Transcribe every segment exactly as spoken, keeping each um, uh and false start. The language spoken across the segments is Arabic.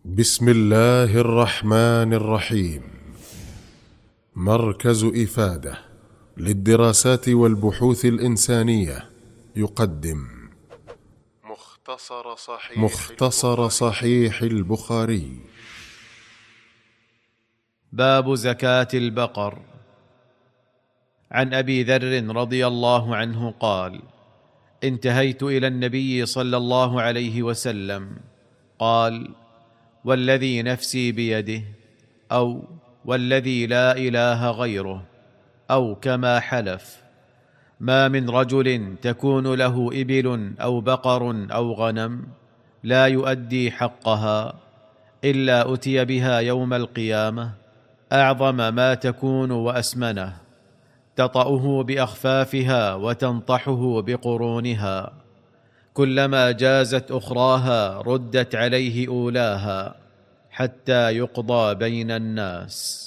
بسم الله الرحمن الرحيم. مركز إفادة للدراسات والبحوث الإنسانية يقدم مختصر صحيح, مختصر صحيح البخاري. باب زكاة البقر. عن أبي ذر رضي الله عنه قال: انتهيت إلى النبي صلى الله عليه وسلم قال: والذي نفسي بيده، أو والذي لا إله غيره، أو كما حلف، ما من رجل تكون له إبل أو بقر أو غنم لا يؤدي حقها إلا أتي بها يوم القيامة أعظم ما تكون وأسمنه، تطأه بأخفافها وتنطحه بقرونها، كلما جازت أخراها ردت عليه أولاها حتى يقضى بين الناس.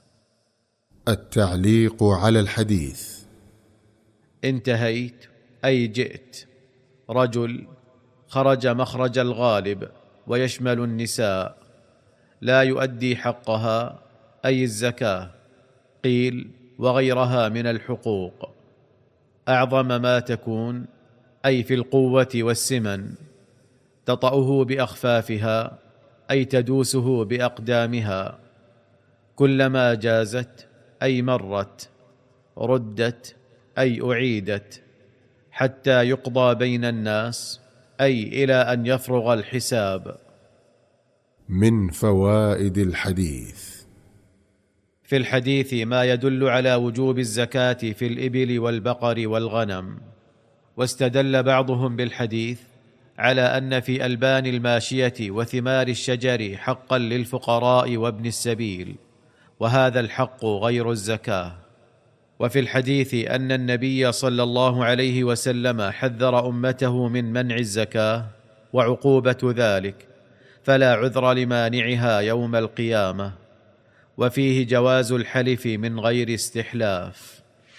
التعليق على الحديث. انتهيت أي جئت. رجل خرج مخرج الغالب ويشمل النساء، لا يؤدي حقها أي الزكاة، قيل وغيرها من الحقوق، أعظم ما تكون أي في القوة والسمن، تطأه بأخفافها أي تدوسه بأقدامها، كلما جازت أي مرت، ردت أي أعيدت، حتى يقضى بين الناس أي إلى أن يفرغ الحساب. من فوائد الحديث. في الحديث ما يدل على وجوب الزكاة في الإبل والبقر والغنم، واستدل بعضهم بالحديث على أن في ألبان الماشية وثمار الشجر حقا للفقراء وابن السبيل، وهذا الحق غير الزكاة. وفي الحديث أن النبي صلى الله عليه وسلم حذر أمته من منع الزكاة وعقوبة ذلك، فلا عذر لمانعها يوم القيامة. وفيه جواز الحلف من غير استحلاف.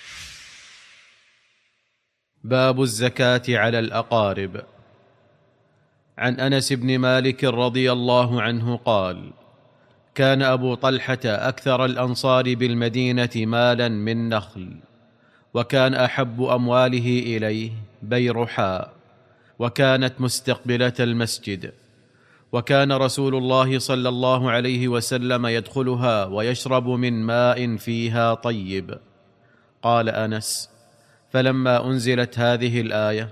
باب الزكاة على الأقارب. عن أنس بن مالك رضي الله عنه قال: كان أبو طلحة أكثر الأنصار بالمدينة مالا من نخل، وكان أحب أمواله إليه بيرحاء، وكانت مستقبلة المسجد، وكان رسول الله صلى الله عليه وسلم يدخلها ويشرب من ماء فيها طيب. قال أنس: فلما أنزلت هذه الآية: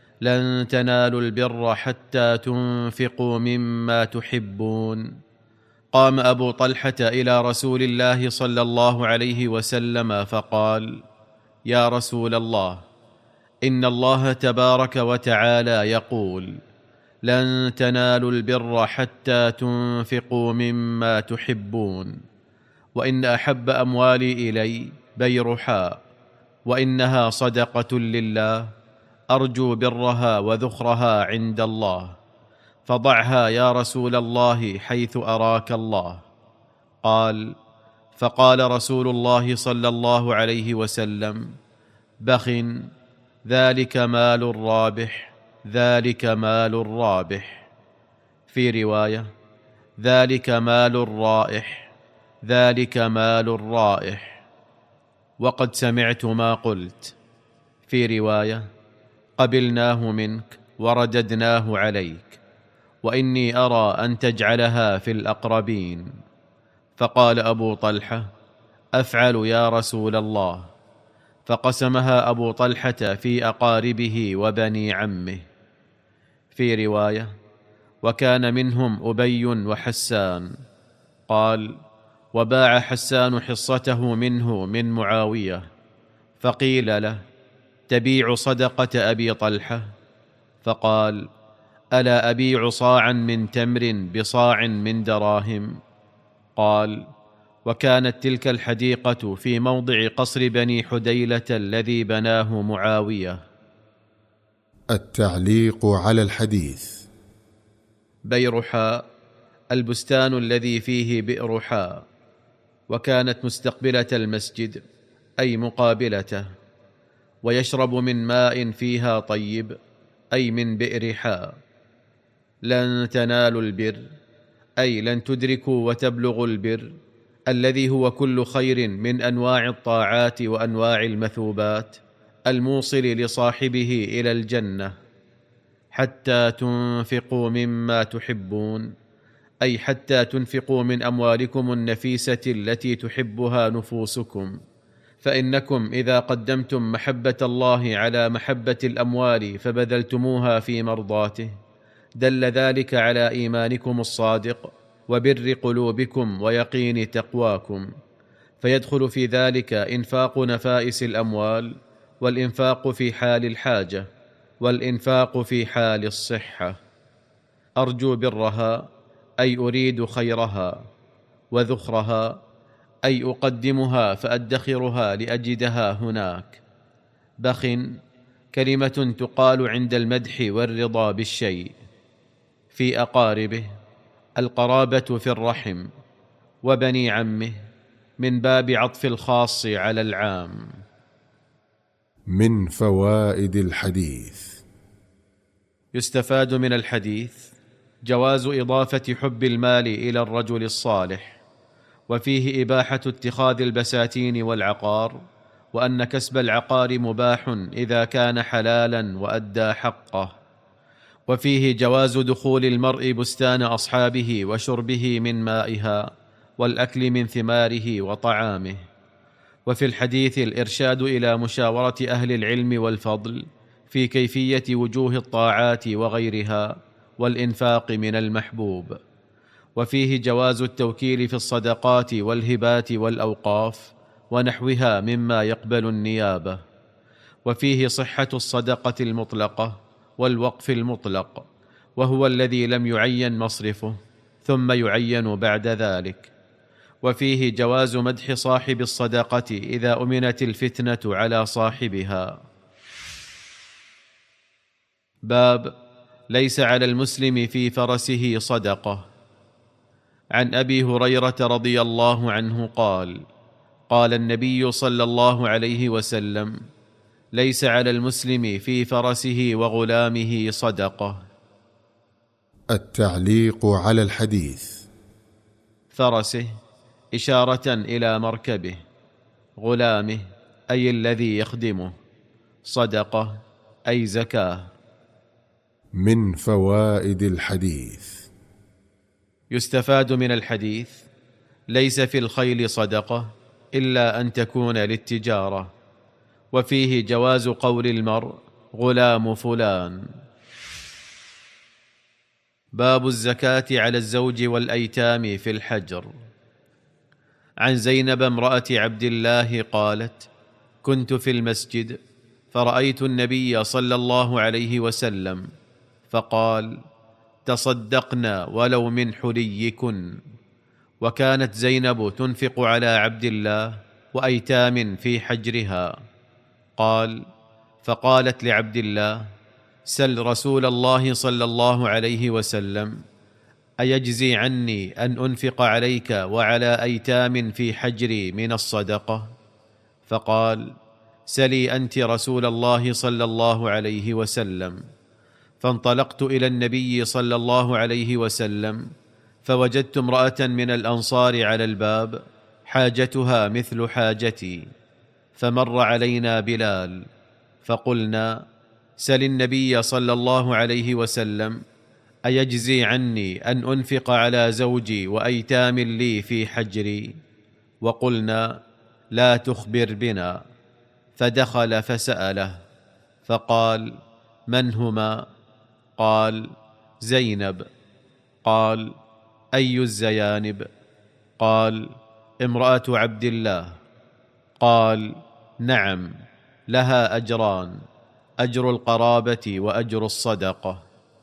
لن تنالوا البر حتى تنفقوا مما تحبون، قام أبو طلحة إلى رسول الله صلى الله عليه وسلم فقال: يا رسول الله، إن الله تبارك وتعالى يقول: لن تنالوا البر حتى تنفقوا مما تحبون، وإن أحب أموالي إلي بيرحاء، وإنها صدقة لله، أرجو برها وذخرها عند الله، فضعها يا رسول الله حيث أراك الله. قال: فقال رسول الله صلى الله عليه وسلم: بخ، ذلك مال رابح، ذلك مال رابح. في رواية: ذلك مال رائح، ذلك مال رائح. وقد سمعت ما قلت. في رواية: قبلناه منك ورددناه عليك، وإني أرى أن تجعلها في الأقربين. فقال أبو طلحة: أفعل يا رسول الله. فقسمها أبو طلحة في أقاربه وبني عمه. في رواية: وكان منهم أبي وحسان. قال: وباع حسان حصته منه من معاوية، فقيل له: تبيع صدقة أبي طلحة؟ فقال: ألا أبيع صاعا من تمر بصاع من دراهم؟ قال: وكانت تلك الحديقة في موضع قصر بني حديلة الذي بناه معاوية. التعليق على الحديث. بيرحاء البستان الذي فيه بئر حاء، وكانت مستقبلة المسجد أي مقابلته، ويشرب من ماء فيها طيب أي من بئر حاء. لن تنالوا البر أي لن تدركوا وتبلغوا البر الذي هو كل خير من أنواع الطاعات وأنواع المثوبات الموصل لصاحبه إلى الجنة، حتى تنفقوا مما تحبون، أي حتى تنفقوا من أموالكم النفيسة التي تحبها نفوسكم، فإنكم إذا قدمتم محبة الله على محبة الأموال فبذلتموها في مرضاته دل ذلك على إيمانكم الصادق وبر قلوبكم ويقين تقواكم، فيدخل في ذلك إنفاق نفائس الأموال، والإنفاق في حال الحاجة، والإنفاق في حال الصحة. أرجو برها أي أريد خيرها، وذخرها أي أقدمها فأدخرها لأجدها هناك. بخ كلمة تقال عند المدح والرضا بالشيء. في أقاربه القرابة في الرحم، وبني عمه من باب عطف الخاص على العام. من فوائد الحديث: يستفاد من الحديث جواز إضافة حب المال إلى الرجل الصالح، وفيه إباحة اتخاذ البساتين والعقار، وأن كسب العقار مباح إذا كان حلالا وأدى حقه، وفيه جواز دخول المرء بستان أصحابه وشربه من مائها والأكل من ثماره وطعامه. وفي الحديث الإرشاد إلى مشاورة أهل العلم والفضل في كيفية وجوه الطاعات وغيرها، والإنفاق من المحبوب. وفيه جواز التوكيل في الصدقات والهبات والأوقاف ونحوها مما يقبل النيابة. وفيه صحة الصدقة المطلقة والوقف المطلق، وهو الذي لم يعين مصرفه ثم يعين بعد ذلك. وفيه جواز مدح صاحب الصدقة إذا أمنت الفتنة على صاحبها. باب ليس على المسلم في فرسه صدقة. عن أبي هريرة رضي الله عنه قال: قال النبي صلى الله عليه وسلم: ليس على المسلم في فرسه وغلامه صدقة. التعليق على الحديث: فرسه إشارة إلى مركبه، غلامه أي الذي يخدمه، صدقة أي زكاة. من فوائد الحديث: يستفاد من الحديث ليس في الخيل صدقة إلا أن تكون للتجارة. وفيه جواز قول المرء غلام فلان. باب الزكاة على الزوج والأيتام في الحجر. عن زينب امرأة عبد الله قالت: كنت في المسجد فرأيت النبي صلى الله عليه وسلم فقال: تصدقنا ولو من حليكن. وكانت زينب تنفق على عبد الله وأيتام في حجرها. قال: فقالت لعبد الله: سل رسول الله صلى الله عليه وسلم أيجزي عني أن أنفق عليك وعلى أيتام في حجري من الصدقة؟ فقال: سلي أنت رسول الله صلى الله عليه وسلم. فانطلقت إلى النبي صلى الله عليه وسلم فوجدت امرأة من الأنصار على الباب حاجتها مثل حاجتي، فمر علينا بلال فقلنا: سل النبي صلى الله عليه وسلم أيجزي عني أن أنفق على زوجي وأيتام لي في حجري؟ وقلنا: لا تخبر بنا. فدخل فسأله فقال: من هما؟ قال: زينب. قال: أي الزيانب؟ قال: امرأة عبد الله. قال: نعم، لها أجران، أجر القرابة وأجر الصدقة.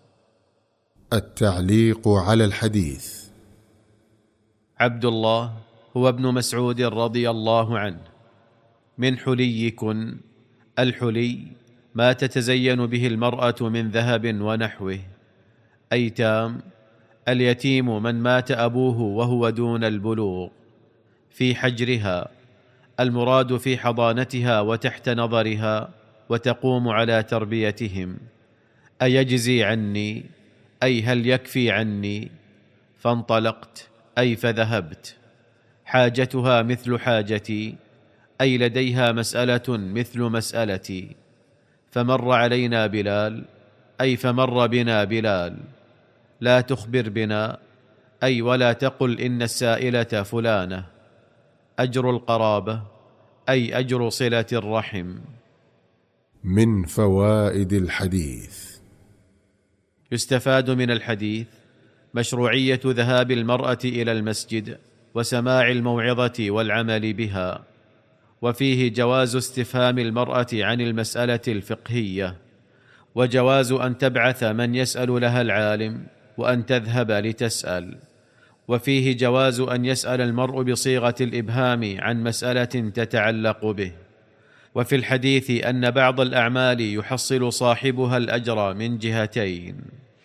التعليق على الحديث: عبد الله هو ابن مسعود رضي الله عنه. من حليكن، الحلي ما تتزين به المرأة من ذهب ونحوه. أيتام، اليتيم من مات أبوه وهو دون البلوغ. في حجرها، المراد في حضانتها وتحت نظرها وتقوم على تربيتهم. أيجزي عني أي هل يكفي عني؟ فانطلقت أي فذهبت. حاجتها مثل حاجتي، أي لديها مسألة مثل مسألتي. فمر علينا بلال، أي فمر بنا بلال. لا تخبر بنا، أي ولا تقل إن السائلة فلانة. أجر القرابة، أي أجر صلة الرحم. من فوائد الحديث: يستفاد من الحديث مشروعية ذهاب المرأة إلى المسجد وسماع الموعظة والعمل بها، وفيه جواز استفهام المرأة عن المسألة الفقهية، وجواز أن تبعث من يسأل لها العالم وأن تذهب لتسأل، وفيه جواز أن يسأل المرء بصيغة الإبهام عن مسألة تتعلق به. وفي الحديث أن بعض الأعمال يحصل صاحبها الأجر من جهتين.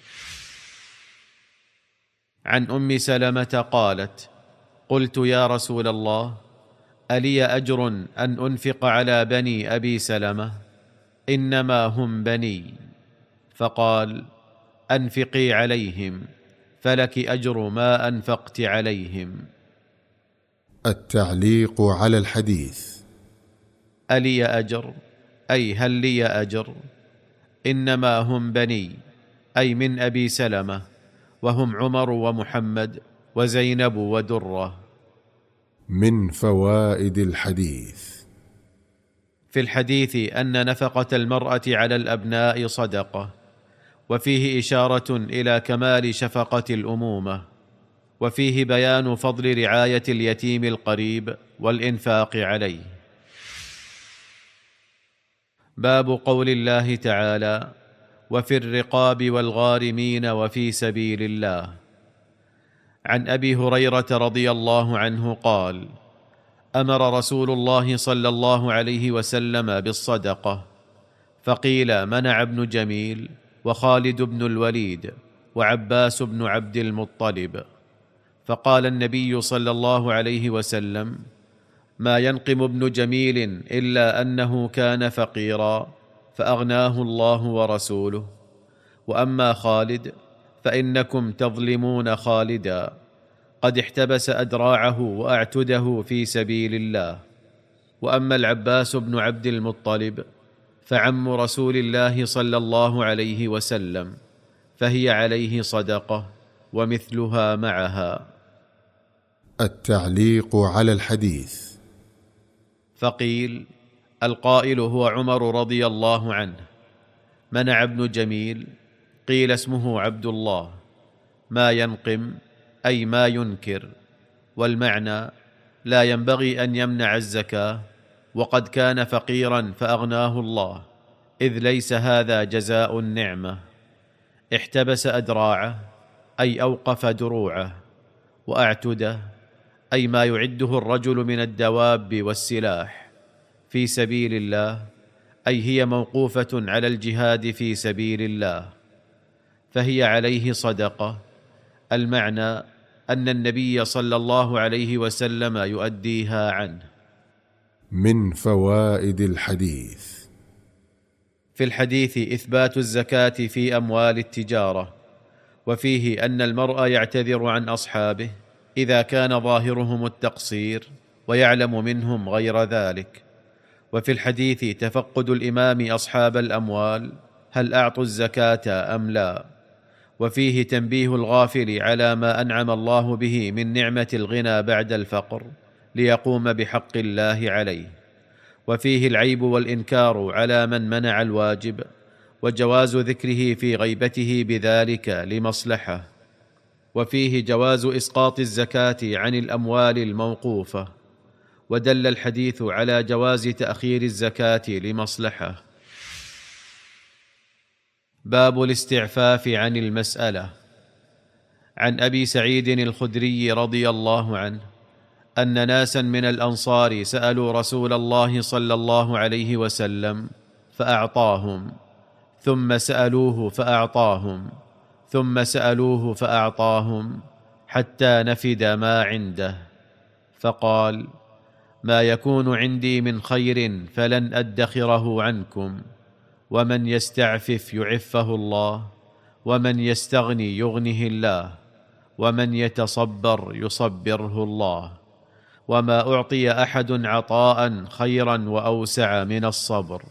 عن أم سلمة قالت: قلت يا رسول الله، ألي أجر أن أنفق على بني أبي سلمة؟ إنما هم بني. فقال: أنفقي عليهم، فلك أجر ما أنفقت عليهم. التعليق على الحديث: ألي أجر، أي هل لي أجر؟ إنما هم بني، أي من أبي سلمة، وهم عمر ومحمد وزينب ودرة. من فوائد الحديث: في الحديث أن نفقة المرأة على الأبناء صدقة، وفيه إشارة إلى كمال شفقة الأمومة، وفيه بيان فضل رعاية اليتيم القريب والإنفاق عليه. باب قول الله تعالى: وفي الرقاب والغارمين وفي سبيل الله. عن أبي هريرة رضي الله عنه قال: أمر رسول الله صلى الله عليه وسلم بالصدقة، فقيل: منع ابن جميل وخالد بن الوليد وعباس بن عبد المطلب. فقال النبي صلى الله عليه وسلم: ما ينقم ابن جميل إلا أنه كان فقيرا فأغناه الله ورسوله، وأما خالد فإنكم تظلمون خالدا، قد احتبس أدراعه وأعتده في سبيل الله. وأما العباس بن عبد المطلب فعم رسول الله صلى الله عليه وسلم، فهي عليه صدقة ومثلها معها. التعليق على الحديث: فقيل: القائل هو عمر رضي الله عنه. منع ابن جميل، قيل اسمه عبد الله. ما ينقم، أي ما ينكر، والمعنى لا ينبغي أن يمنع الزكاة وقد كان فقيرا فأغناه الله، إذ ليس هذا جزاء النعمة. احتبس أدراعه، أي أوقف دروعه، وأعتده، أي ما يعده الرجل من الدواب والسلاح في سبيل الله، أي هي موقوفة على الجهاد في سبيل الله، فهي عليه صدقة. المعنى أن النبي صلى الله عليه وسلم يؤديها عنه. من فوائد الحديث: في الحديث إثبات الزكاة في أموال التجارة، وفيه أن المرء يعتذر عن أصحابه إذا كان ظاهرهم التقصير ويعلم منهم غير ذلك. وفي الحديث تفقد الإمام أصحاب الأموال هل أعطوا الزكاة أم لا، وفيه تنبيه الغافل على ما أنعم الله به من نعمة الغنى بعد الفقر ليقوم بحق الله عليه، وفيه العيب والإنكار على من منع الواجب، وجواز ذكره في غيبته بذلك لمصلحة، وفيه جواز إسقاط الزكاة عن الأموال الموقوفة، ودل الحديث على جواز تأخير الزكاة لمصلحة. باب الاستعفاف عن المسألة. عن أبي سعيد الخدري رضي الله عنه أن ناسا من الأنصار سألوا رسول الله صلى الله عليه وسلم فأعطاهم، ثم سألوه فأعطاهم، ثم سألوه فأعطاهم، حتى نفد ما عنده. فقال: ما يكون عندي من خير فلن أدخره عنكم، ومن يستعفف يعفه الله، ومن يستغني يغنه الله، ومن يتصبر يصبره الله، وما أعطي أحد عطاء خيرا وأوسع من الصبر.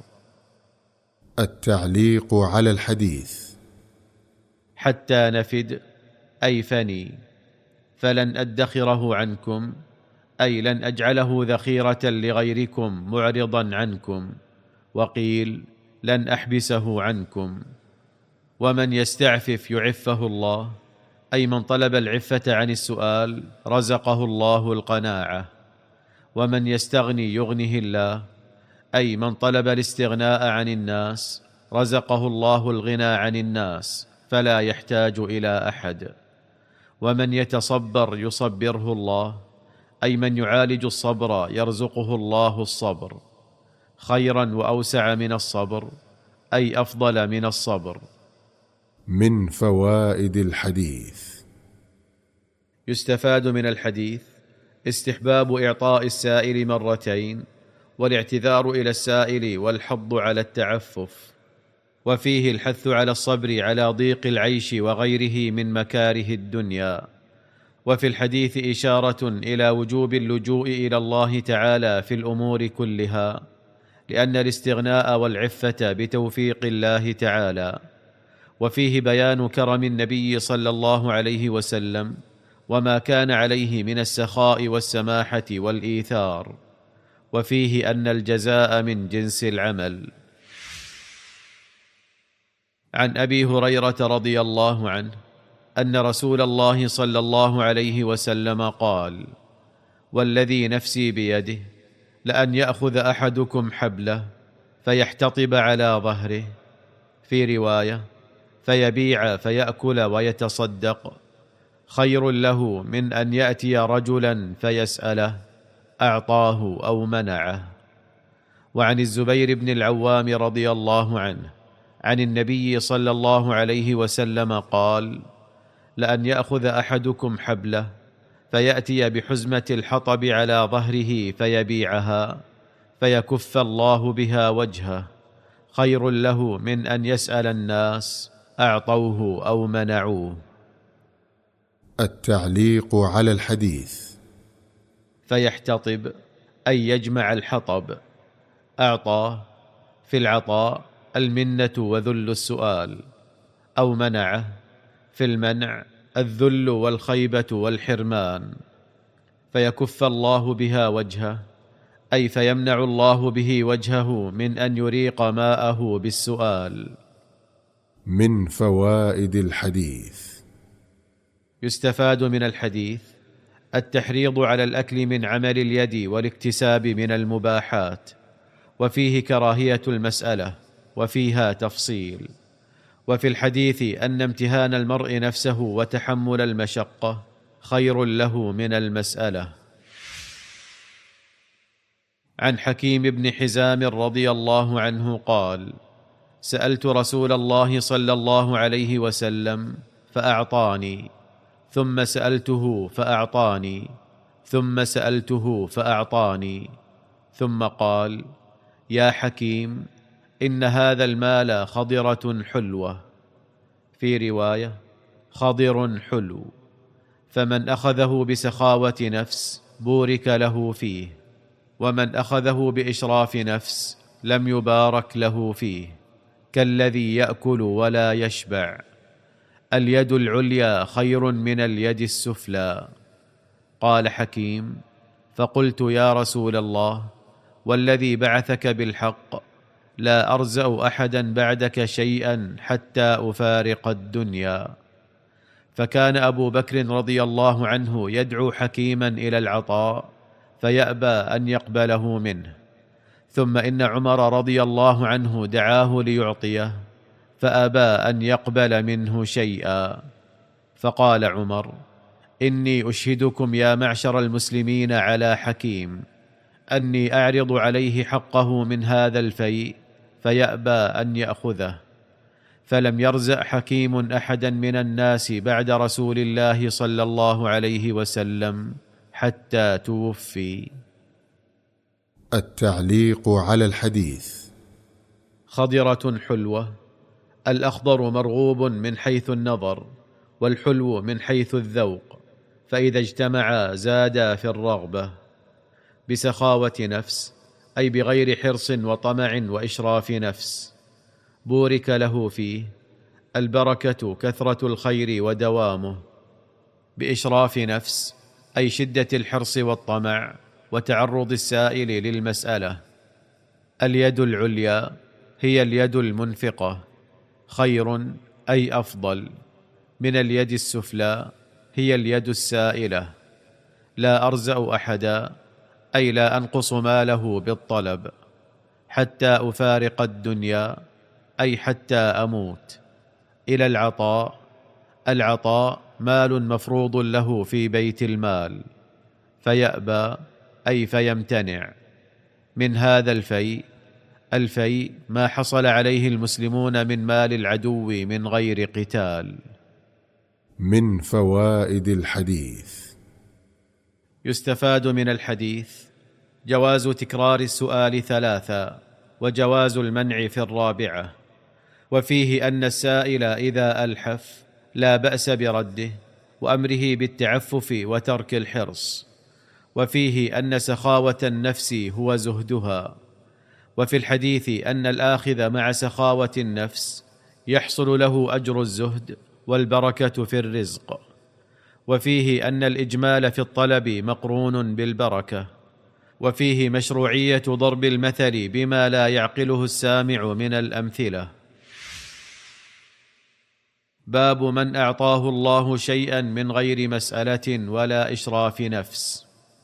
التعليق على الحديث: حتى نفد أي فني، فلن أدخره عنكم أي لن أجعله ذخيرة لغيركم معرضا عنكم، وقيل لن أحبسه عنكم. ومن يستعفف يعفه الله، أي من طلب العفة عن السؤال رزقه الله القناعة. ومن يستغني يغنه الله، أي من طلب الاستغناء عن الناس رزقه الله الغنى عن الناس فلا يحتاج إلى أحد. ومن يتصبر يصبره الله، أي من يعالج الصبر يرزقه الله الصبر، خيرا وأوسع من الصبر أي أفضل من الصبر. من فوائد الحديث: يستفاد من الحديث استحباب إعطاء السائل مرتين، والاعتذار إلى السائل والحض على التعفف، وفيه الحث على الصبر على ضيق العيش وغيره من مكاره الدنيا. وفي الحديث إشارة إلى وجوب اللجوء إلى الله تعالى في الأمور كلها، لأن الاستغناء والعفة بتوفيق الله تعالى. وفيه بيان كرم النبي صلى الله عليه وسلم وما كان عليه من السخاء والسماحة والإيثار. وفيه أن الجزاء من جنس العمل. عن أبي هريرة رضي الله عنه أن رسول الله صلى الله عليه وسلم قال: والذي نفسي بيده لأن يأخذ أحدكم حبله فيحتطب على ظهره، في رواية فيبيع فيأكل ويتصدق، خير له من أن يأتي رجلا فيسأله أعطاه أو منعه. وعن الزبير بن العوام رضي الله عنه عن النبي صلى الله عليه وسلم قال: لأن يأخذ أحدكم حبله فيأتي بحزمة الحطب على ظهره فيبيعها فيكف الله بها وجهه، خير له من أن يسأل الناس أعطوه أو منعوه. التعليق على الحديث: فيحتطب أي يجمع الحطب. أعطاه في العطاء المنة وذل السؤال، أو منعه في المنع الذل والخيبة والحرمان. فيكف الله بها وجهه أي فيمنع الله به وجهه من أن يريق ماءه بالسؤال. من فوائد الحديث: يستفاد من الحديث التحريض على الأكل من عمل اليد والاكتساب من المباحات، وفيه كراهية المسألة وفيها تفصيل. وفي الحديث أن امتهان المرء نفسه وتحمل المشقة خير له من المسألة. عن حكيم بن حزام رضي الله عنه قال: سألت رسول الله صلى الله عليه وسلم فأعطاني، ثم سألته فأعطاني، ثم سألته فأعطاني، ثم قال: يا حكيم، إن هذا المال خضرة حلوة، في رواية خضر حلو، فمن أخذه بسخاوة نفس بورك له فيه، ومن أخذه بإشراف نفس لم يبارك له فيه، كالذي يأكل ولا يشبع. اليد العليا خير من اليد السفلى. قال حكيم: فقلت يا رسول الله، والذي بعثك بالحق لا أرزأ أحدا بعدك شيئا حتى أفارق الدنيا. فكان أبو بكر رضي الله عنه يدعو حكيما إلى العطاء فيأبى أن يقبله منه، ثم إن عمر رضي الله عنه دعاه ليعطيه فأبى أن يقبل منه شيئا. فقال عمر: إني أشهدكم يا معشر المسلمين على حكيم أني أعرض عليه حقه من هذا الفيء فيأبى أن يأخذه. فلم يرزق حكيم أحدا من الناس بعد رسول الله صلى الله عليه وسلم حتى توفي. التعليق على الحديث: خضرة حلوة، الأخضر مرغوب من حيث النظر، والحلو من حيث الذوق، فإذا اجتمعا زادا في الرغبة. بسخاوة نفس، أي بغير حرص وطمع وإشراف نفس، بورك له فيه، البركة كثرة الخير ودوامه. بإشراف نفس، أي شدة الحرص والطمع وتعرض السائل للمسألة. اليد العليا هي اليد المنفقة، خير أي أفضل، من اليد السفلى هي اليد السائلة. لا أرزأ أحدا، أي لا أنقص ماله بالطلب، حتى أفارق الدنيا، أي حتى أموت. إلى العطاء، العطاء مال مفروض له في بيت المال، فيأبى أي فيمتنع. من هذا الفيء، الفيء ما حصل عليه المسلمون من مال العدو من غير قتال. من فوائد الحديث: يستفاد من الحديث جواز تكرار السؤال ثلاثا، وجواز المنع في الرابعة. وفيه أن السائل إذا ألحف لا بأس برده، وأمره بالتعفف وترك الحرص. وفيه أن سخاوة النفس هو زهدها. وفي الحديث أن الآخذ مع سخاوة النفس يحصل له أجر الزهد والبركة في الرزق. وفيه أن الإجمال في الطلب مقرون بالبركة. وفيه مشروعية ضرب المثل بما لا يعقله السامع من الأمثلة. باب من أعطاه الله شيئا من غير مسألة ولا إشراف نفس.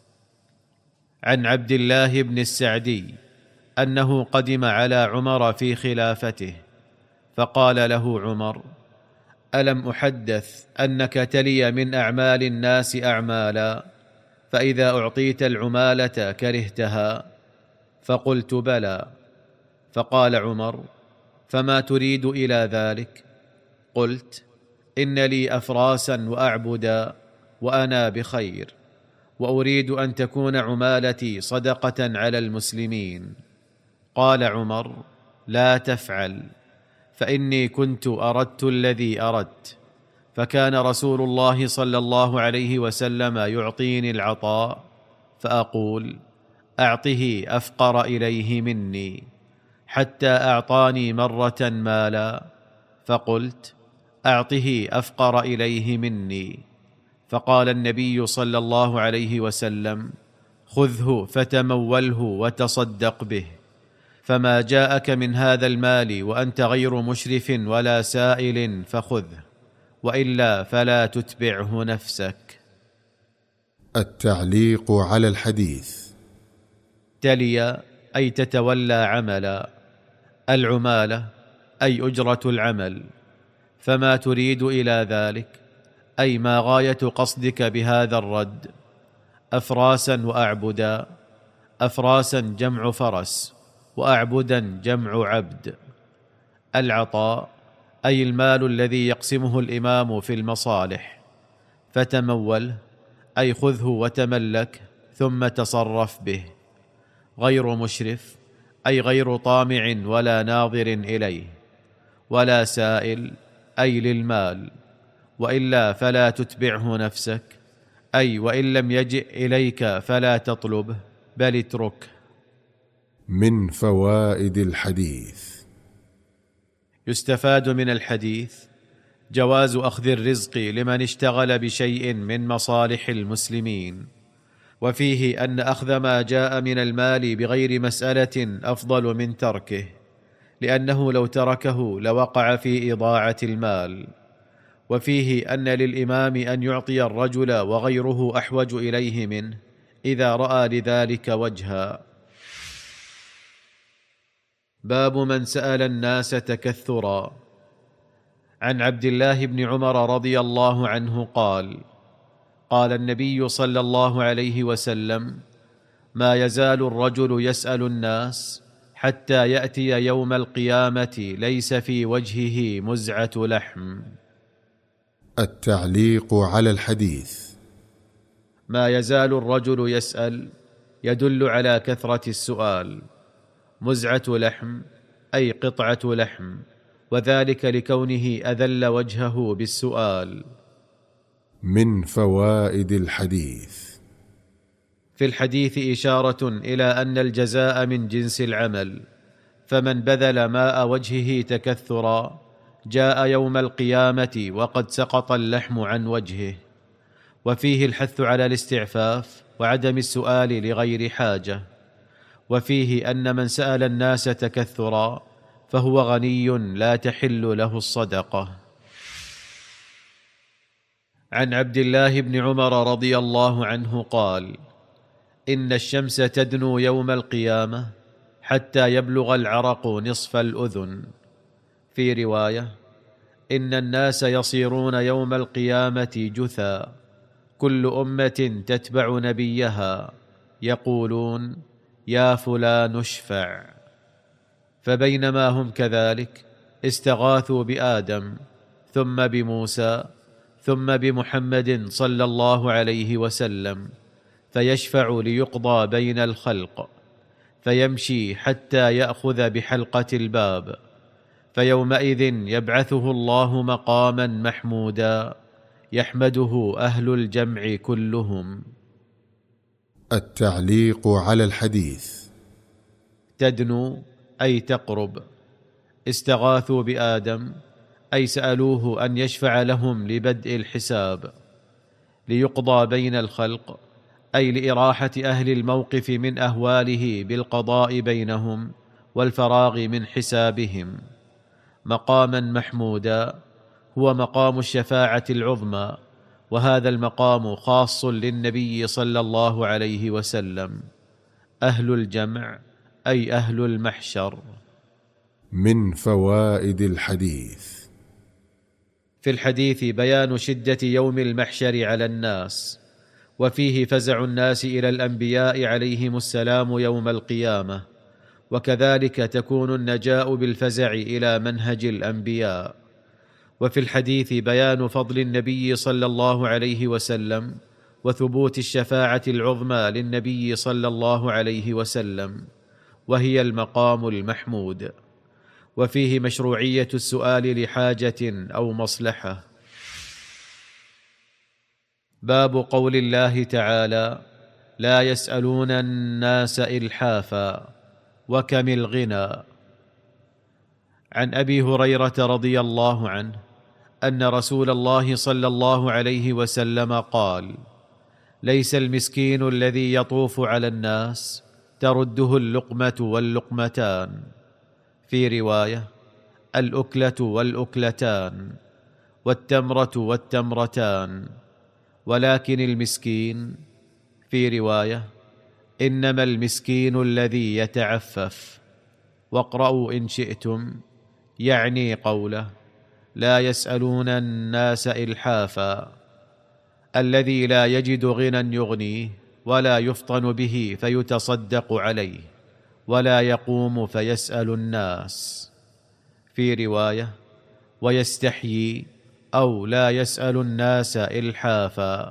عن عبد الله بن السعدي أنه قدم على عمر في خلافته، فقال له عمر: ألم أحدث أنك تلي من أعمال الناس أعمالا، فإذا أعطيت العمالة كرهتها؟ فقلت: بلى. فقال عمر: فما تريد إلى ذلك؟ قلت: إن لي أفراسا وأعبدا وأنا بخير، وأريد أن تكون عمالتي صدقة على المسلمين. قال عمر: لا تفعل، فإني كنت أردت الذي أردت، فكان رسول الله صلى الله عليه وسلم يعطيني العطاء، فأقول: أعطه أفقر إليه مني، حتى أعطاني مرة مالا، فقلت: أعطه أفقر إليه مني، فقال النبي صلى الله عليه وسلم: خذه فتموله وتصدق به، فما جاءك من هذا المال وأنت غير مشرف ولا سائل فخذه، وإلا فلا تتبعه نفسك. التعليق على الحديث: تلي أي تتولى عملا، العمالة أي أجرة العمل، فما تريد إلى ذلك أي ما غاية قصدك بهذا الرد. أفراسا وأعبدا، أفراسا جمع فرس، وأعبدا جمع عبد. العطاء أي المال الذي يقسمه الإمام في المصالح، فتموله أي خذه وتملك ثم تصرف به. غير مشرف أي غير طامع ولا ناظر إليه، ولا سائل أي للمال، وإلا فلا تتبعه نفسك، أي وإن لم يجئ إليك فلا تطلبه بل اتركه. من فوائد الحديث: يستفاد من الحديث جواز أخذ الرزق لمن اشتغل بشيء من مصالح المسلمين. وفيه أن أخذ ما جاء من المال بغير مسألة أفضل من تركه، لأنه لو تركه لوقع في إضاعة المال. وفيه أن للإمام أن يعطي الرجل وغيره أحوج إليه منه إذا رأى لذلك وجها. باب من سأل الناس تكثرا. عن عبد الله بن عمر رضي الله عنه قال: قال النبي صلى الله عليه وسلم: ما يزال الرجل يسأل الناس حتى يأتي يوم القيامة ليس في وجهه مزعة لحم. التعليق على الحديث: ما يزال الرجل يسأل يدل على كثرة السؤال. مزعة لحم أي قطعة لحم، وذلك لكونه أذل وجهه بالسؤال. من فوائد الحديث. في الحديث إشارة إلى أن الجزاء من جنس العمل، فمن بذل ماء وجهه تكثرا جاء يوم القيامة وقد سقط اللحم عن وجهه. وفيه الحث على الاستعفاف وعدم السؤال لغير حاجة. وفيه أن من سأل الناس تكثرا فهو غني لا تحل له الصدقة. عن عبد الله بن عمر رضي الله عنه قال: إن الشمس تدنو يوم القيامة حتى يبلغ العرق نصف الأذن. في رواية: إن الناس يصيرون يوم القيامة جثى، كل أمة تتبع نبيها، يقولون: يا فلان اشفع. فبينما هم كذلك استغاثوا بآدم، ثم بموسى، ثم بمحمد صلى الله عليه وسلم، فيشفع ليقضى بين الخلق، فيمشي حتى يأخذ بحلقة الباب، فيومئذ يبعثه الله مقاما محمودا يحمده أهل الجمع كلهم. التعليق على الحديث. تدنو أي تقرب. استغاثوا بآدم أي سألوه أن يشفع لهم لبدء الحساب. ليقضى بين الخلق أي لإراحة أهل الموقف من أهواله بالقضاء بينهم والفراغ من حسابهم. مقاما محمودا هو مقام الشفاعة العظمى، وهذا المقام خاص للنبي صلى الله عليه وسلم. أهل الجمع أي أهل المحشر. من فوائد الحديث. في الحديث بيان شدة يوم المحشر على الناس، وفيه فزع الناس إلى الأنبياء عليهم السلام يوم القيامة، وكذلك تكون النجاة بالفزع إلى منهج الأنبياء. وفي الحديث بيان فضل النبي صلى الله عليه وسلم وثبوت الشفاعة العظمى للنبي صلى الله عليه وسلم، وهي المقام المحمود. وفيه مشروعية السؤال لحاجة أو مصلحة. باب قول الله تعالى: لا يسألون الناس إلحافا، وكم الغنى. عن أبي هريرة رضي الله عنه أن رسول الله صلى الله عليه وسلم قال: ليس المسكين الذي يطوف على الناس ترده اللقمة واللقمتان. في رواية: الأكلة والأكلتان، والتمرة والتمرتان، ولكن المسكين. في رواية: إنما المسكين الذي يتعفف. واقرأوا إن شئتم، يعني قوله: لا يسألون الناس إلحافا، الذي لا يجد غنى يغنيه، ولا يفطن به فيتصدق عليه، ولا يقوم فيسأل الناس. في رواية: ويستحيي، أو لا يسأل الناس إلحافا.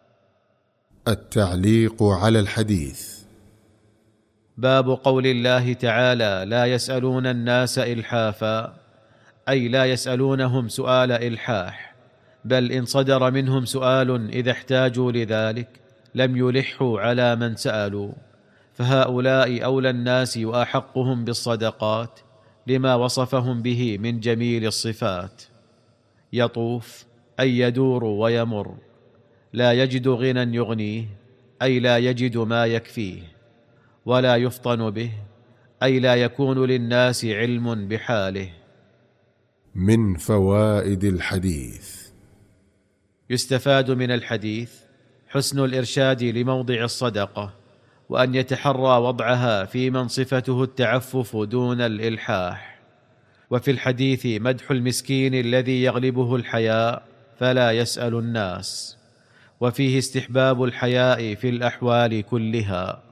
التعليق على الحديث. باب قول الله تعالى: لا يسألون الناس إلحافا، أي لا يسألونهم سؤال إلحاح، بل إن صدر منهم سؤال إذا احتاجوا لذلك لم يلحوا على من سألوا، فهؤلاء أولى الناس وأحقهم بالصدقات لما وصفهم به من جميل الصفات. يطوف أي يدور ويمر. لا يجد غنى يغنيه، أي لا يجد ما يكفيه. ولا يفطن به، أي لا يكون للناس علم بحاله. من فوائد الحديث. يستفاد من الحديث حسن الإرشاد لموضع الصدقة، وأن يتحرى وضعها في من صفته التعفف دون الإلحاح. وفي الحديث مدح المسكين الذي يغلبه الحياء فلا يسأل الناس، وفيه استحباب الحياء في الأحوال كلها.